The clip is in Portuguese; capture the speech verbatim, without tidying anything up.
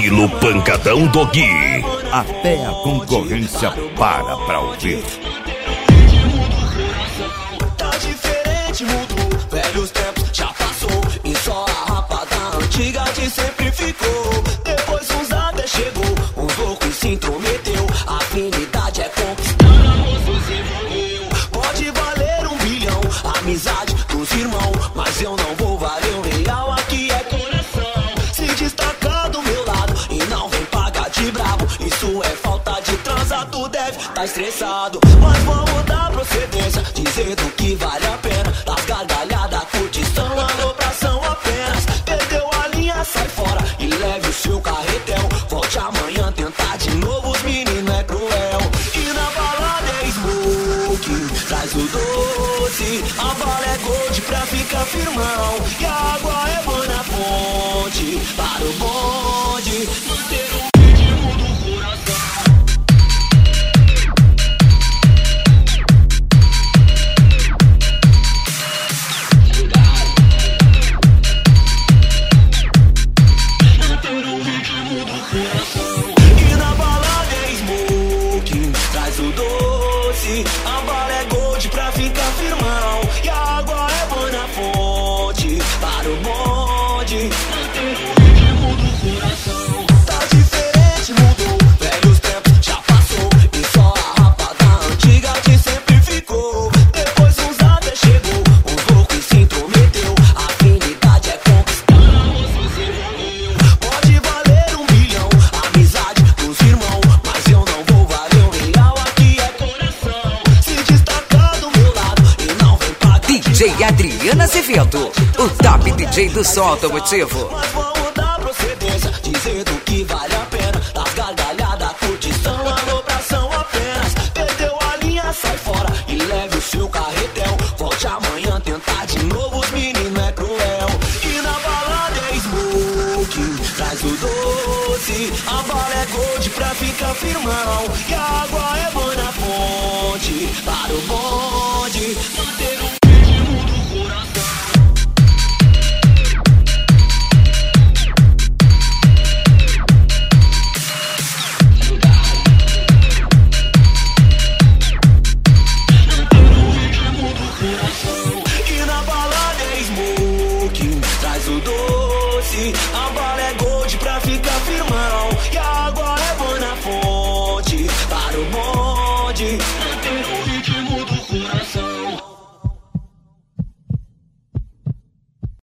estilo pancadão do Gui. Até a concorrência para pra ouvir. Tá diferente, mudou, velhos tempos já passou. E só a rapada antiga de sempre ficou. Depois uns até chegou, uns loucos se intrometeu. A afinidade é conquistada, moços evoluiu. Pode valer um bilhão, amizade dos irmãos, mas eu não vou valer um real, aqui é coração. Se destacar do meu lado e não vem pagar de brabo, isso é falta de transar, tu deve tá estressado. Mas vamos dar procedência, dizendo que vale a pena. Das gargalhadas, curtição, alopração apenas. Perdeu a linha, sai fora e leve o seu carretel. Volte amanhã tentar de novo, os meninos é cruel. E na balada é smoke, traz o doce. A bala é gold pra ficar firmão. E a água é boa na fonte, para o bonde manter o ritmo do coração. E na balada é smoke, traz o doce. A bala é gold pra ficar firmão. E a água é boa na fonte, para o bonde manter o ritmo do coração. Tá diferente, mudou, velhos tempos já passou. E só a rapada antiga de sempre ficou. Depois uns até chegou, uns loucos se intrometeu. A afinidade é conquistada, moços evoluiu. Pode valer um bilhão, amizade dos irmãos, mas eu não vou valer um real, aqui é coração. Se destacar do meu lado e não vem pagar D J Adriana Azevedo, o top D J do som automotivo. Mas vamos dar procedência, dizendo que vale a pena. Das gargalhadas, curtição, alopração apenas. Perdeu a linha, sai fora e leve o seu carretel. Volte amanhã tentar de novo, os meninos é cruel. E na balada é smoke, traz o doce. A bala é gold pra ficar firmão. E a água